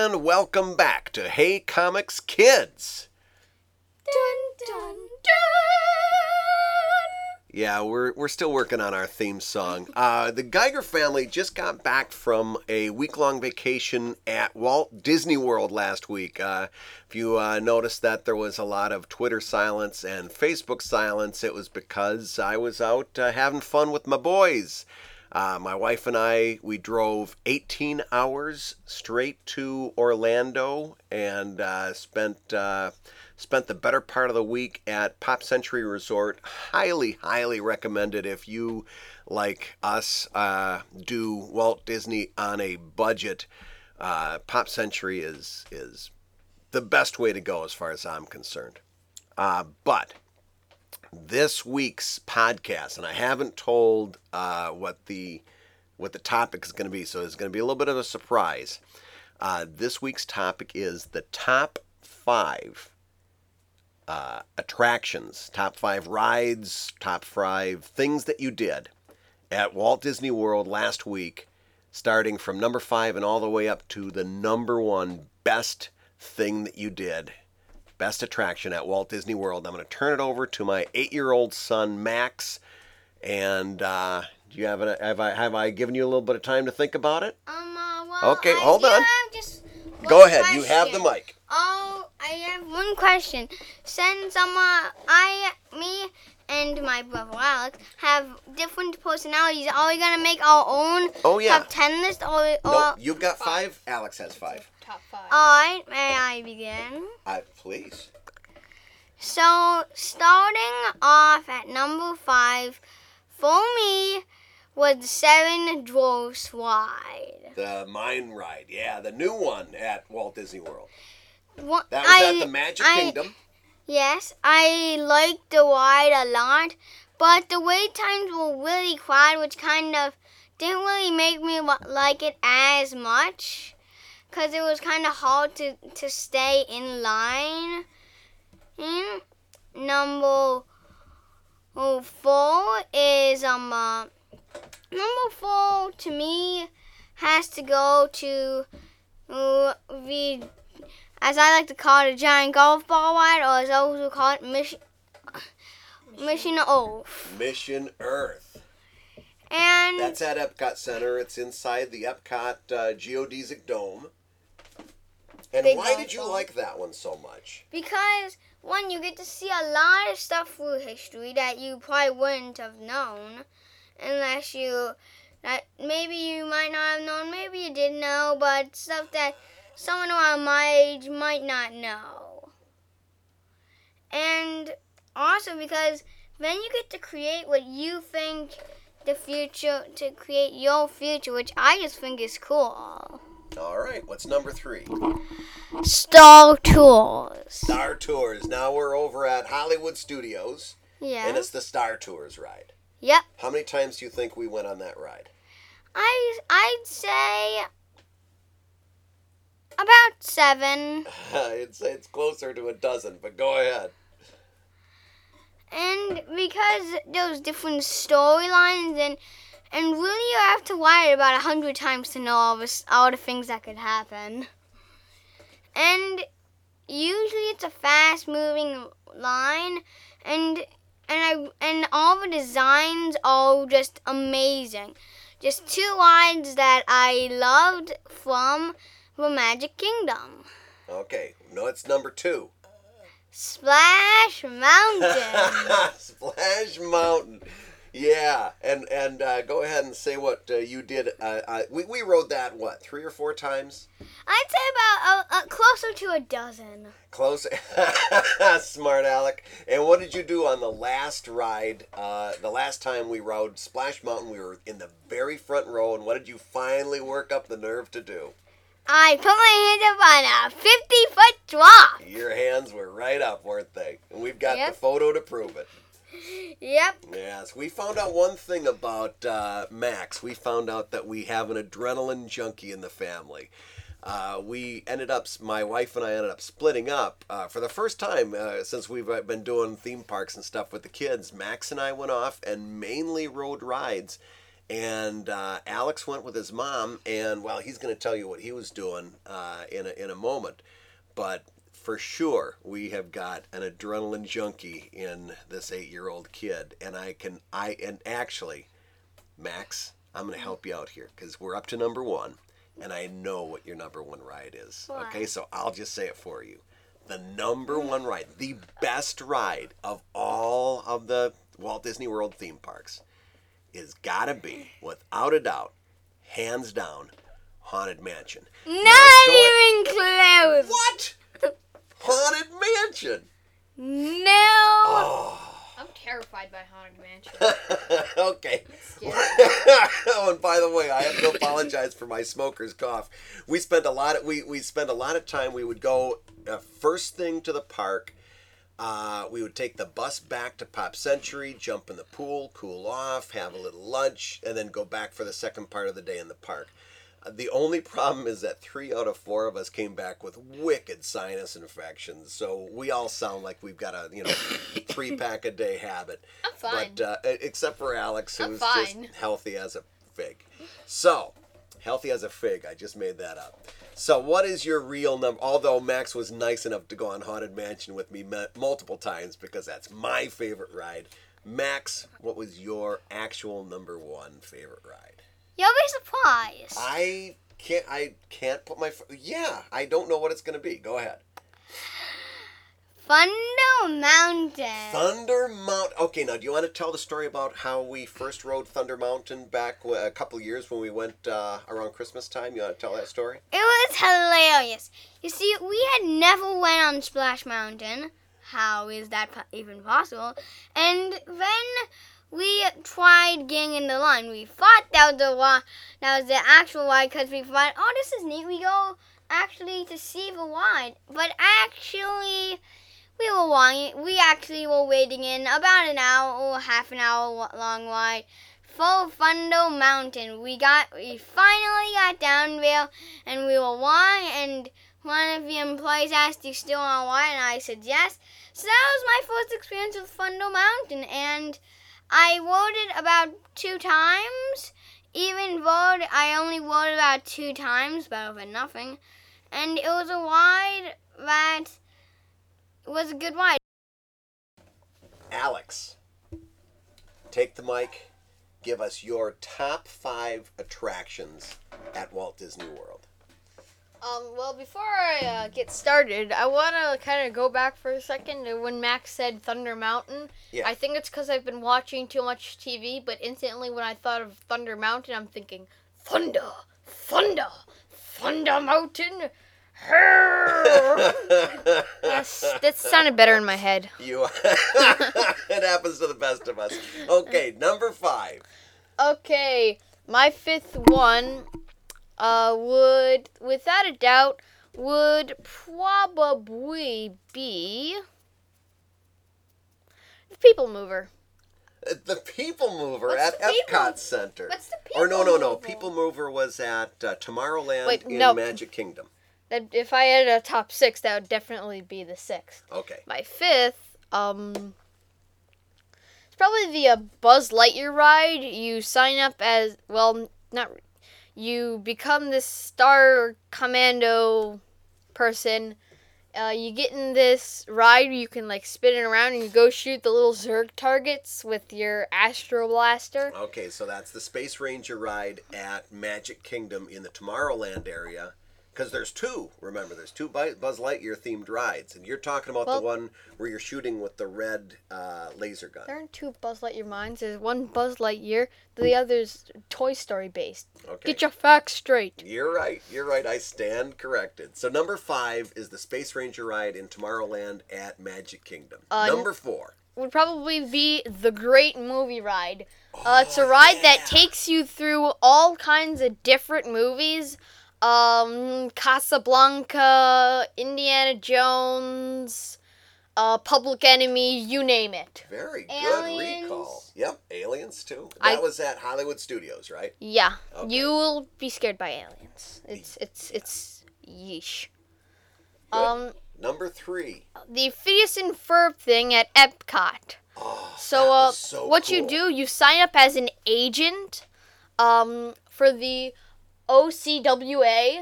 and welcome back to Hey Comics Kids. Dun, dun, dun. Yeah, we're still working on our theme song. The Geiger family just got back from a week-long vacation at Walt Disney World last week. If you noticed that there was a lot of Twitter silence and Facebook silence, it was because I was out having fun with my boys. My wife and I, we drove 18 hours straight to Orlando and spent the better part of the week at Pop Century Resort. Highly recommended if you, like us, do Walt Disney on a budget. Pop Century is the best way to go as far as I'm concerned. But this week's podcast, and I haven't told what the topic is going to be, so it's going to be a little bit of a surprise. This week's topic is the top 5 attractions, top 5 rides, top 5 things that you did at Walt Disney World last week, starting from number 5 and all the way up to the number 1 best thing that you did, best attraction at Walt Disney World. I'm going to turn it over to my 8-year-old son, Max, and do you have I given you a little bit of time to think about it? Well, okay, hold on. Go ahead, you have the mic. Oh, I have one question. Since me and my brother Alex have different personalities, are we gonna make our own top 10 list? No, you've got 5. Alex has 5. Top 5. Alright, may I begin? Please. So, starting off at number 5, for me, was the 7 Dwarfs ride. The Mine Ride, yeah, the new one at Walt Disney World. That was at the Magic Kingdom. Yes, I liked the ride a lot, but the wait times were really crowded, which kind of didn't really make me like it as much, because it was kind of hard to stay in line. Number 4 is number 4 to me has to go to the, as I like to call it, a giant golf ball ride, or as I also call it, Mission Earth. Mission Earth. And that's at Epcot Center. It's inside the Epcot Geodesic Dome. And why did you like that one so much? Because, one, you get to see a lot of stuff through history that you probably wouldn't have known unless maybe you might not have known, maybe you did know, but stuff that someone around my age might not know. And also because then you get to create what you think the future, to create your future, which I just think is cool. All right, what's number 3? Star Tours. Star Tours. Now we're over at Hollywood Studios. Yeah. And it's the Star Tours ride. Yep. How many times do you think we went on that ride? I'd say about 7. It's closer to a dozen, but go ahead. And because there's different storylines and really you have to ride it about 100 times to know all the things that could happen. And usually it's a fast-moving line, and all the designs are just amazing. Just 2 rides that I loved from the Magic Kingdom. Okay, no, it's number 2. Splash Mountain. Splash Mountain. Yeah, and go ahead and say what you did. We rode that, 3 or 4 times? I'd say about closer to a dozen. Close. Smart Alec. And what did you do on the last ride? The last time we rode Splash Mountain, we were in the very front row, and what did you finally work up the nerve to do? I put my hands up on a 50-foot drop. Your hands were right up, weren't they? And we've got the photo to prove it. Yep. Yes, we found out one thing about Max. We found out that we have an adrenaline junkie in the family. My wife and I ended up splitting up. For the first time since we've been doing theme parks and stuff with the kids, Max and I went off and mainly rode rides And Alex went with his mom, and well, he's going to tell you what he was doing in a moment. But for sure, we have got an adrenaline junkie in this 8-year-old kid, and actually, Max, I'm going to help you out here because we're up to number one, and I know what your number one ride is. What? Okay, so I'll just say it for you. The number one ride, the best ride of all of the Walt Disney World theme parks, is gotta be, without a doubt, hands down, Haunted Mansion. Not even close. What? Haunted Mansion. No. Oh. I'm terrified by Haunted Mansion. Okay. Oh, and by the way, I have to apologize for my smoker's cough. We spent a lot of time. We would go first thing to the park. We would take the bus back to Pop Century, jump in the pool, cool off, have a little lunch, and then go back for the second part of the day in the park. The only problem is that 3 out of 4 of us came back with wicked sinus infections, so we all sound like we've got a 3-pack a day habit. I'm fine. But except for Alex, I'm who's just fine. healthy as a fig. So, healthy as a fig. I just made that up. So, what is your real number? Although Max was nice enough to go on Haunted Mansion with me multiple times because that's my favorite ride. Max, what was your actual number one favorite ride? You'll be surprised. I can't put my. Yeah, I don't know what it's going to be. Go ahead. Thunder Mountain. Thunder Mountain. Okay, now do you want to tell the story about how we first rode Thunder Mountain back a couple years when we went around Christmas time? You want to tell that story? It was hilarious. You see, we had never went on Splash Mountain. How is that even possible? And then we tried getting in the line. We thought that was the actual ride because we thought, oh, this is neat. We go actually to see the ride. But actually, we actually were waiting in about an hour or half an hour long ride for Thunder Mountain. We finally got down there, and we were wrong, and one of the employees asked, "You still on ride?" And I said yes. So that was my first experience with Thunder Mountain, and I rode it about 2 times. Even though I only rode about 2 times, better than nothing. And it was a ride that was a good ride. Alex, take the mic. Give us your top 5 attractions at Walt Disney World. Well, before I get started, I want to kind of go back for a second to when Max said Thunder Mountain. Yeah. I think it's because I've been watching too much TV, but instantly when I thought of Thunder Mountain, I'm thinking, Thunder Mountain. Yes, that sounded better in my head. It happens to the best of us. Okay, number 5. Okay, my 5th one would, without a doubt, would probably be the People Mover. The People Mover What's at the People- Epcot Center. What's the People Or no. Mover? People Mover was at Tomorrowland Wait, in no. Magic Kingdom. That if I had a top 6, that would definitely be the 6th. Okay. My 5th, it's probably the Buzz Lightyear ride. You sign up as, well, you become this Star Commando person. You get in this ride, you can spin it around and you go shoot the little Zerg targets with your Astro Blaster. Okay, so that's the Space Ranger ride at Magic Kingdom in the Tomorrowland area. Because there's 2, remember, there's 2 Buzz Lightyear themed rides. And you're talking about the one where you're shooting with the red laser gun. There aren't 2 Buzz Lightyear mines. There's one Buzz Lightyear, the other's Toy Story based. Okay. Get your facts straight. You're right. I stand corrected. So number 5 is the Space Ranger ride in Tomorrowland at Magic Kingdom. Number 4. Would probably be the Great Movie Ride. It's a ride that takes you through all kinds of different movies. Casablanca, Indiana Jones, Public Enemy, you name it. Very good Aliens. recall. Yep, Aliens too. That was at Hollywood Studios, right? Yeah, Okay. you will be scared by aliens. It's yeesh. Good. Number 3. The Phineas and Ferb thing at Epcot. Oh, So, that was so what cool. you do, you sign up as an agent. for the OCWA.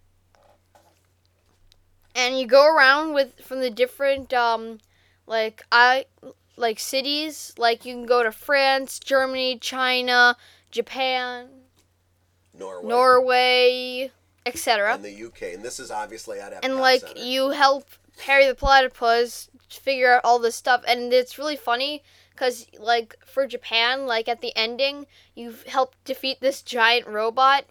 And you go around from the different cities. Like you can go to France, Germany, China, Japan, Norway, etc. And the UK. And this is obviously at Epcot And Center. you help Perry the Platypus figure out all this stuff, and it's really funny because for Japan, at the ending, you help defeat this giant robot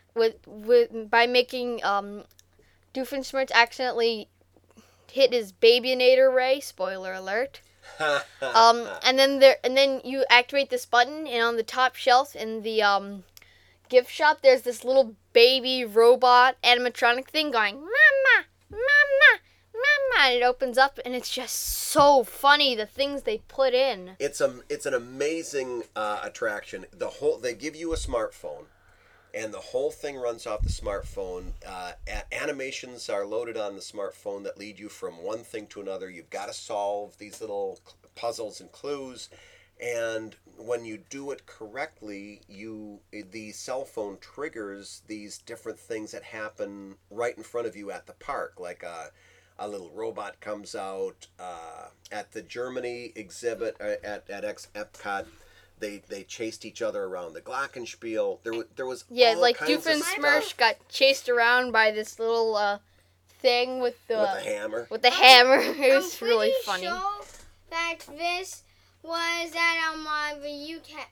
by making Doofenshmirtz accidentally hit his Babyinator ray. Spoiler alert. And then you activate this button, and on the top shelf in the gift shop, there's this little baby robot animatronic thing going, "Mama, mama, mama," and it opens up, and it's just so funny the things they put in. It's an amazing attraction. They give you a smartphone. And the whole thing runs off the smartphone. Animations are loaded on the smartphone that lead you from one thing to another. You've got to solve these little puzzles and clues. And when you do it correctly, the cell phone triggers these different things that happen right in front of you at the park. Like a little robot comes out at the Germany exhibit at Epcot. They chased each other around the Glockenspiel. There was all kinds of Doofenshmirtz got chased around by this little thing with the hammer. With the hammer, it was really funny. I'm pretty sure that this was at the UK.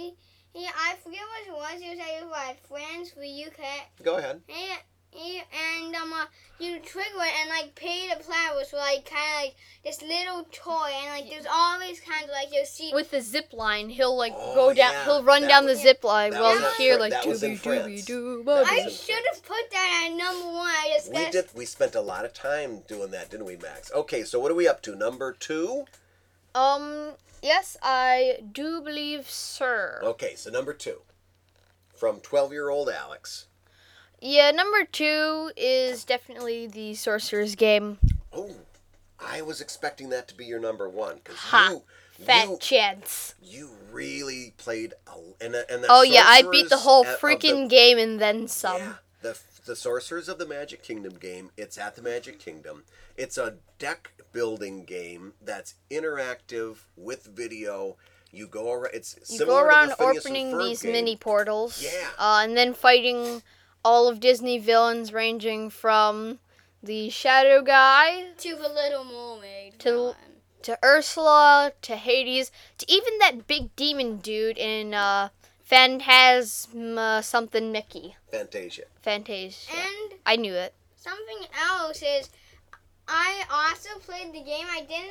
I forget what it was. It was like France, the UK. Go ahead. And you trigger it and Perry the Platypus was kind of this little toy, and there's always kinds of you'll see with the zip line. He'll go down. Yeah. He'll run down the zip line while you hear dooby dooby doo. I should have put that at number 1. I just guessed. We spent a lot of time doing that, didn't we, Max? Okay, so what are we up to? Number 2? Yes, I do believe, sir. Okay, so number 2 from 12-year-old Alex. Yeah, number 2 is definitely the Sorcerer's Game. Oh, I was expecting that to be your number 1 because fat chance. You really played I beat the whole freaking game and then some. Yeah, the Sorcerers of the Magic Kingdom game. It's at the Magic Kingdom. It's a deck building game that's interactive with video. You go around. It's similar to the Phineas and opening Ferb these game. mini portals. Yeah. And then fighting all of Disney villains, ranging from the Shadow Guy to the Little Mermaid. To Ursula, to Hades, to even that big demon dude in Phantasm something Mickey. Fantasia. And I knew it. Something else is, I also played the game.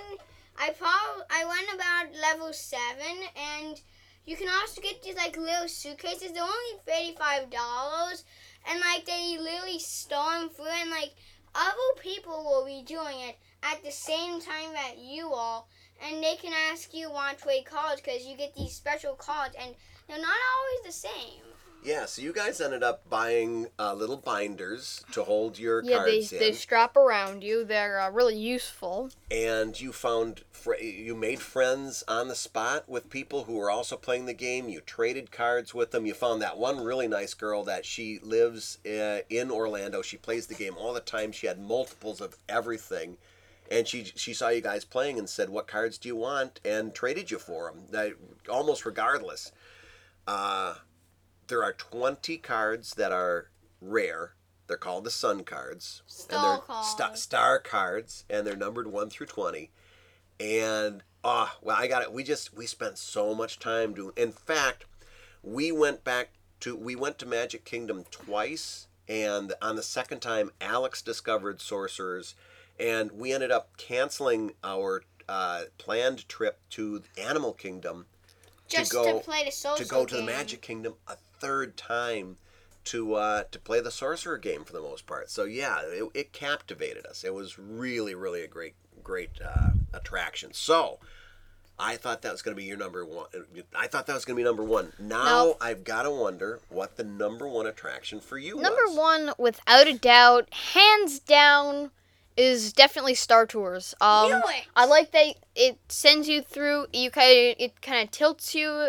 I went about level 7, and you can also get these little suitcases. They're only $35, and they literally storm through, and other people will be doing it at the same time that you all, and they can ask you want to trade cards because you get these special cards, and they're not always the same. Yeah, so you guys ended up buying little binders to hold your cards in. Yeah, they strap around you. They're really useful. And you you made friends on the spot with people who were also playing the game. You traded cards with them. You found that one really nice girl that she lives in Orlando. She plays the game all the time. She had multiples of everything. And she saw you guys playing and said, "What cards do you want?" and traded you for them, almost regardless. There are 20 cards that are rare. They're called the Sun cards. Star cards, and they're numbered 1 through 20. And we spent so much time doing. In fact, we went to Magic Kingdom twice, and on the second time, Alex discovered Sorcerers, and we ended up canceling our planned trip to Animal Kingdom to play the Sorcerer to go to game. the Magic Kingdom a third time to play the Sorcerer game for the most part. So yeah, it captivated us. It was really, really a great attraction. So I thought that was going to be your number 1. I thought that was going to be number 1. Now I've got to wonder what the number 1 attraction for you was. Number 1, without a doubt, hands down, is definitely Star Tours. I like that it sends you through. It kind of tilts you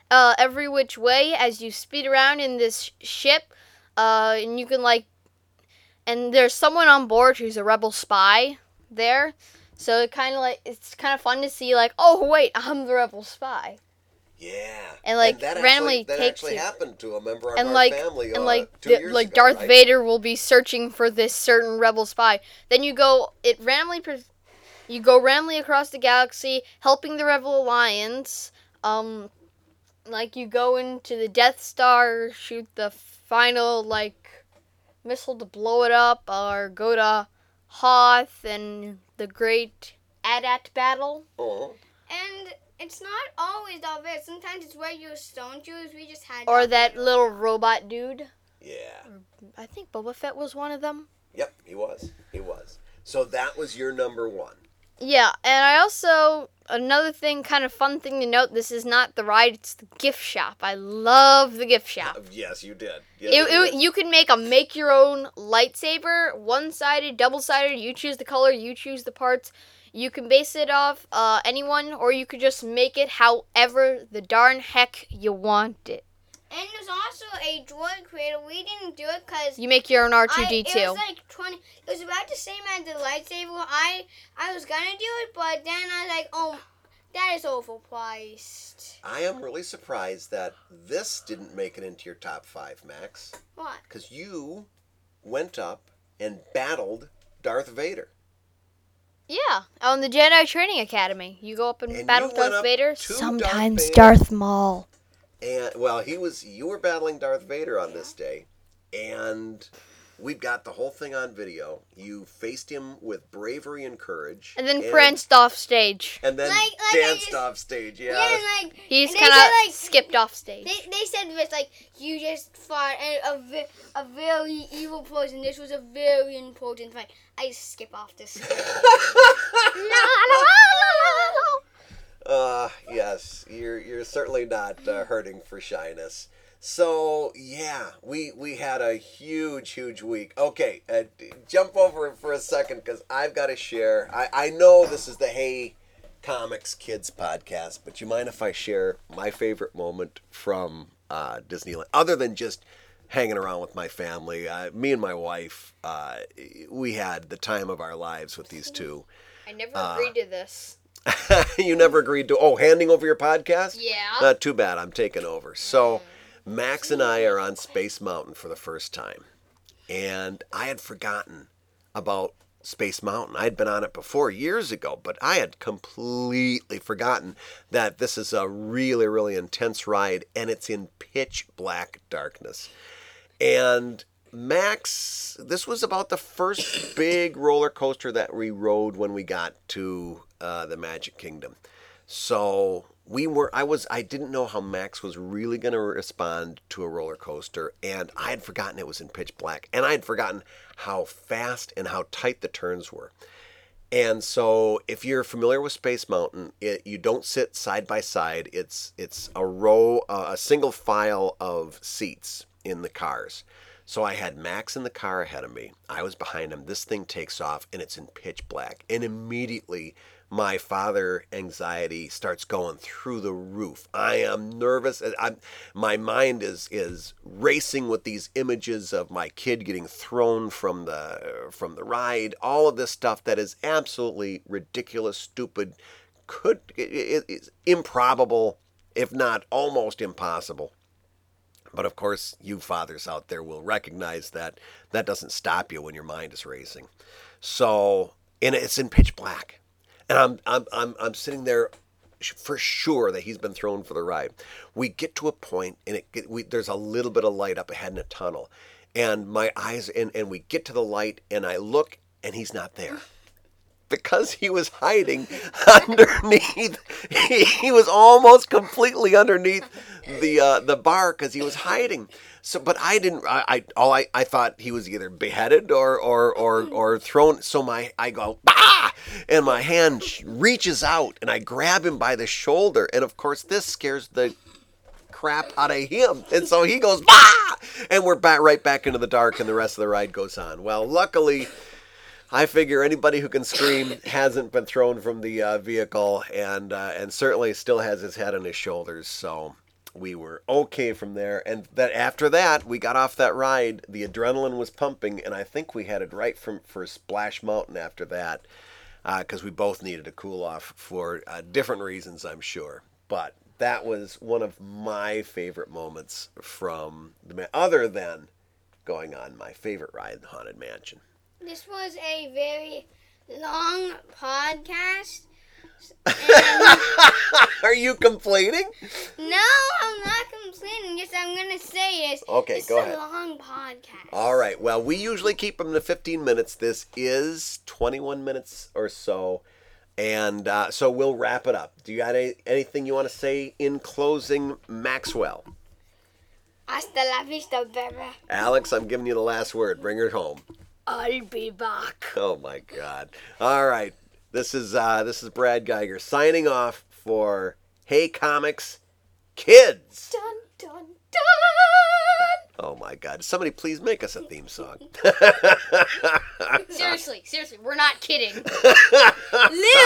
every which way as you speed around in this ship. And you can and there's someone on board who's a rebel spy there. So it's kind of fun to see oh wait, I'm the rebel spy. Yeah. And that randomly actually happened to a member of and our family. and 2 years ago, Darth right? Vader will be searching for this certain rebel spy. Then you go randomly across the galaxy, helping the Rebel Alliance. You go into the Death Star, shoot the final missile to blow it up, or go to Hoth and the Great AT-AT battle. Oh. And it's not always Darth Vader. Sometimes it's regular stormtroopers. We just had. Or Darth that Vader. little robot dude. Yeah. I think Boba Fett was one of them. Yep, he was. He was. So that was your number one. Yeah, and I also, another thing, kind of fun thing to note, this is not the ride, it's the gift shop. I love the gift shop. Yes, you did. Yes, You can make your own lightsaber, one-sided, double-sided, you choose the color, you choose the parts. You can base it off anyone, or you could just make it however the darn heck you want it. And there's also a droid creator. We didn't do it because You make your own R2-D2. it was like 20. It was about the same as the lightsaber. I was gonna do it, but then I was like, oh, that is overpriced. I am really surprised that this didn't make it into your top 5, Max. What? Because you went up and battled Darth Vader. Yeah, on the Jedi Training Academy. You go up and And battle you went Darth up Vader. to Sometimes Darth Vader. Darth Maul. And well, you were battling Darth Vader on this day, and we've got the whole thing on video. You faced him with bravery and courage, And then pranced off stage. and then Like danced off stage. Yeah, Yeah, and He's and they kind said, of skipped off stage. They said this you just fought a very evil person. This was a very important fight. I just skip off this. Yes, you're certainly not hurting for shyness. So yeah, we had a huge week. Okay, jump over for a second because I've got to share. I know this is the Hey Comics Kids podcast, but you mind if I share my favorite moment from Disneyland, other than just hanging around with my family? Me and my wife, we had the time of our lives with these two. I never agreed to this. You never agreed to handing over your podcast? Yeah. Not too bad. I'm taking over. So Max and I are on Space Mountain for the first time, and I had forgotten about Space Mountain. I had been on it before years ago, but I had completely forgotten that this is a really intense ride, and it's in pitch black darkness. And Max, this was about the first big roller coaster that we rode when we got to the Magic Kingdom. So I didn't know how Max was really going to respond to a roller coaster, and I had forgotten it was in pitch black, and I had forgotten how fast and how tight the turns were. And so if you're familiar with Space Mountain, you don't sit side by side. It's a single file of seats in the cars. So I had Max in the car ahead of me. I was behind him. This thing takes off, and it's in pitch black. And immediately, my father anxiety starts going through the roof. I am nervous. My mind is racing with these images of my kid getting thrown from the ride. All of this stuff that is absolutely ridiculous, stupid, it's improbable, if not almost impossible. But of course, you fathers out there will recognize that doesn't stop you when your mind is racing. So, and it's in pitch black, and I'm sitting there for sure that he's been thrown for the ride. We get to a point, and there's a little bit of light up ahead in a tunnel, and my eyes and we get to the light, and I look, and he's not there. Because he was hiding underneath, he was almost completely underneath the bar because he was hiding. So, but I didn't. I thought he was either beheaded or thrown. So I go bah, and my hand reaches out and I grab him by the shoulder, and of course this scares the crap out of him, and so he goes bah, and we're right back into the dark, and the rest of the ride goes on. Well, luckily, I figure anybody who can scream hasn't been thrown from the vehicle, and certainly still has his head on his shoulders. So we were okay from there. And that after that, we got off that ride. The adrenaline was pumping, and I think we headed right for Splash Mountain after that, because we both needed to cool off for different reasons, I'm sure. But that was one of my favorite moments from other than going on my favorite ride, the Haunted Mansion. This was a very long podcast. Are you complaining? No, I'm not complaining. Yes, I'm going to say is Okay, go ahead. It's a long podcast. All right. Well, we usually keep them to 15 minutes. This is 21 minutes or so. And so we'll wrap it up. Do you got anything you want to say in closing, Maxwell? Hasta la vista, baby. Alex, I'm giving you the last word. Bring her home. I'll be back. Oh, my God. All right. This is Brad Geiger signing off for Hey Comics Kids. Dun, dun, dun! Oh, my God. Somebody please make us a theme song. Seriously, we're not kidding. Live